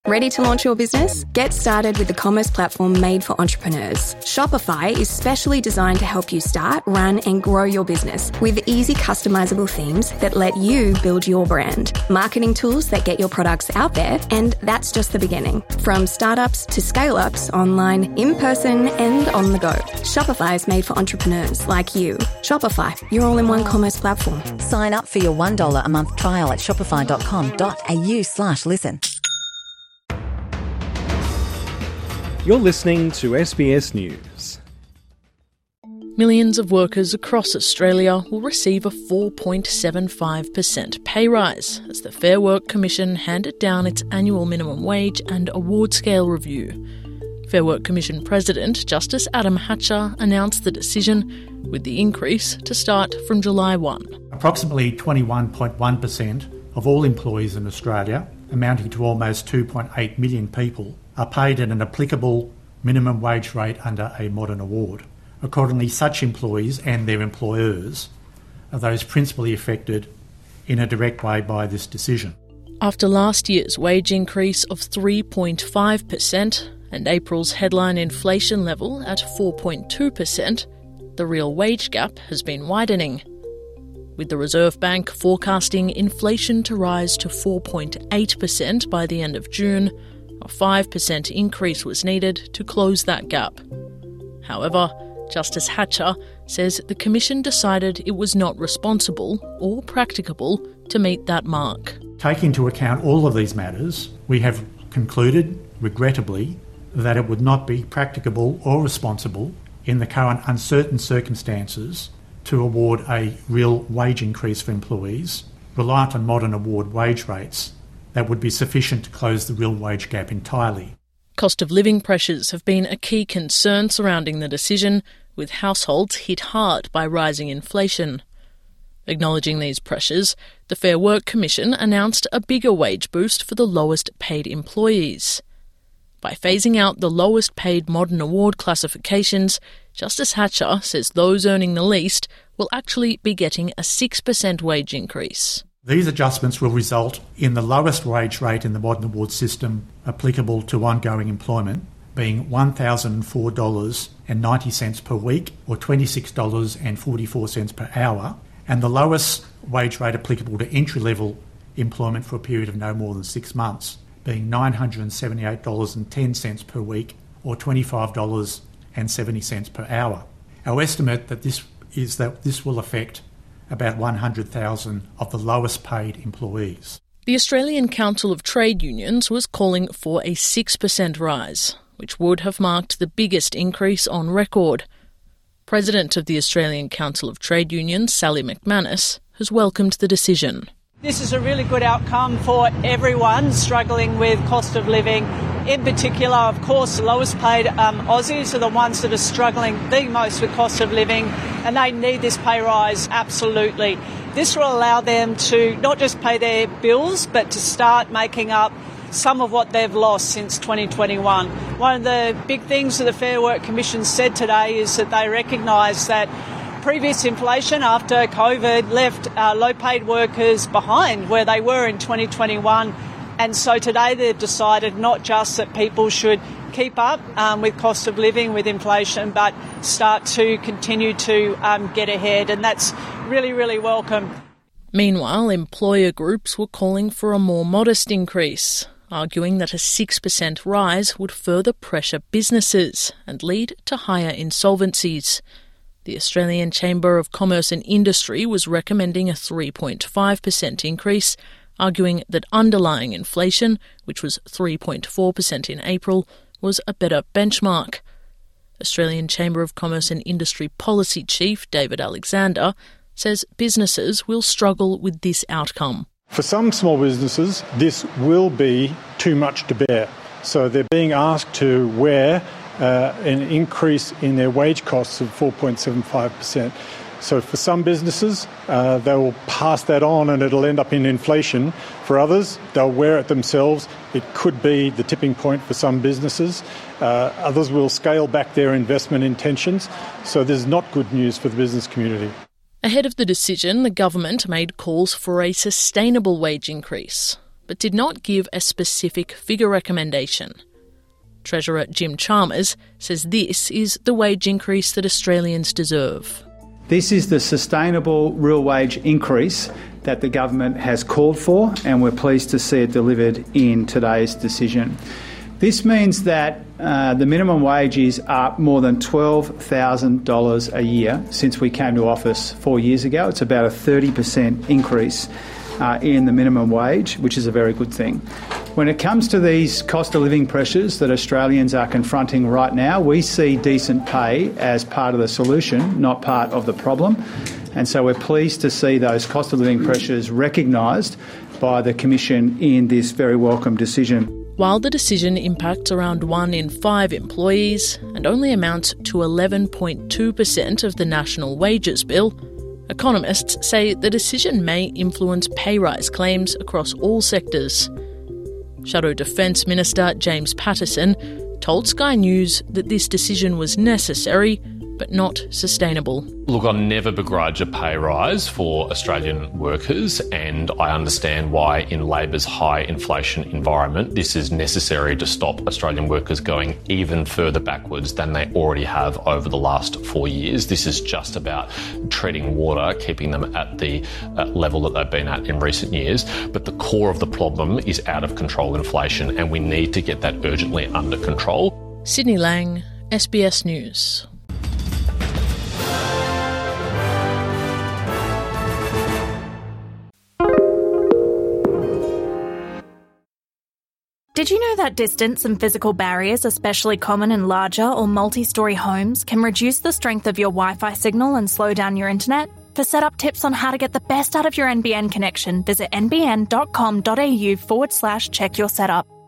Ready to launch your business? Get started with the commerce platform made for entrepreneurs. Shopify is specially designed to help you start, run, and grow your business with easy customizable themes that let you build your brand, marketing tools that get your products out there, and that's just the beginning. From startups to scale-ups, online, in person, and on the go. Shopify is made for entrepreneurs like you. Shopify, your all-in-one commerce platform. Sign up for your $1 a month trial at shopify.com.au/listen. You're listening to SBS News. Millions of workers across Australia will receive a 4.75% pay rise as the Fair Work Commission handed down its annual minimum wage and award scale review. Fair Work Commission President Justice Adam Hatcher announced the decision, with the increase to start from July 1. Approximately 21.1% of all employees in Australia, amounting to almost 2.8 million people, are paid at an applicable minimum wage rate under a modern award. Accordingly, such employees and their employers are those principally affected in a direct way by this decision. After last year's wage increase of 3.5% and April's headline inflation level at 4.2%, the real wage gap has been widening, with the Reserve Bank forecasting inflation to rise to 4.8% by the end of June. A 5% increase was needed to close that gap. However, Justice Hatcher says the Commission decided it was not responsible or practicable to meet that mark. Taking into account all of these matters, we have concluded, regrettably, that it would not be practicable or responsible in the current uncertain circumstances to award a real wage increase for employees reliant on modern award wage rates that would be sufficient to close the real wage gap entirely. Cost of living pressures have been a key concern surrounding the decision, with households hit hard by rising inflation. Acknowledging these pressures, the Fair Work Commission announced a bigger wage boost for the lowest paid employees. By phasing out the lowest paid modern award classifications, Justice Hatcher says those earning the least will actually be getting a 6% wage increase. These adjustments will result in the lowest wage rate in the modern award system applicable to ongoing employment being $1,004.90 per week or $26.44 per hour, and the lowest wage rate applicable to entry-level employment for a period of no more than 6 months being $978.10 per week or $25.70 per hour. Our estimate that this will affect about 100,000 of the lowest paid employees. The Australian Council of Trade Unions was calling for a 6% rise, which would have marked the biggest increase on record. President of the Australian Council of Trade Unions, Sally McManus, has welcomed the decision. This is a really good outcome for everyone struggling with cost of living. In particular, of course, the lowest paid Aussies are the ones that are struggling the most with cost of living, and they need this pay rise absolutely. This will allow them to not just pay their bills, but to start making up some of what they've lost since 2021. One of the big things that the Fair Work Commission said today is that they recognise that previous inflation after COVID left low-paid workers behind where they were in 2021. And so today they've decided not just that people should keep up with cost of living, with inflation, but start to continue to get ahead. And that's really, really welcome. Meanwhile, employer groups were calling for a more modest increase, arguing that a 6% rise would further pressure businesses and lead to higher insolvencies. The Australian Chamber of Commerce and Industry was recommending a 3.5% increase, arguing that underlying inflation, which was 3.4% in April, was a better benchmark. Australian Chamber of Commerce and Industry Policy Chief David Alexander says businesses will struggle with this outcome. For some small businesses, this will be too much to bear. So they're being asked to wear an increase in their wage costs of 4.75%. So for some businesses, they will pass that on and it'll end up in inflation. For others, they'll wear it themselves. It could be the tipping point for some businesses. Others will scale back their investment intentions. So this is not good news for the business community. Ahead of the decision, the government made calls for a sustainable wage increase. but did not give a specific figure recommendation. Treasurer Jim Chalmers says this is the wage increase that Australians deserve. This is the sustainable real wage increase that the government has called for, and we're pleased to see it delivered in today's decision. This means that the minimum wage is up more than $12,000 a year since we came to office 4 years ago. It's about a 30% increase in the minimum wage, which is a very good thing. When it comes to these cost of living pressures that Australians are confronting right now, we see decent pay as part of the solution, not part of the problem. And so we're pleased to see those cost of living pressures recognised by the Commission in this very welcome decision. While the decision impacts around 1 in 5 employees and only amounts to 11.2% of the national wages bill, economists say the decision may influence pay rise claims across all sectors. Shadow Defence Minister James Patterson told Sky News that this decision was necessary but not sustainable. Look, I'll never begrudge a pay rise for Australian workers, and I understand why in Labor's high inflation environment this is necessary to stop Australian workers going even further backwards than they already have over the last 4 years. This is just about treading water, keeping them at the level that they've been at in recent years. But the core of the problem is out of control inflation, and we need to get that urgently under control. Sydney Lang, SBS News. Did you know that distance and physical barriers, especially common in larger or multi-storey homes, can reduce the strength of your Wi-Fi signal and slow down your internet? For setup tips on how to get the best out of your NBN connection, visit nbn.com.au/check your setup.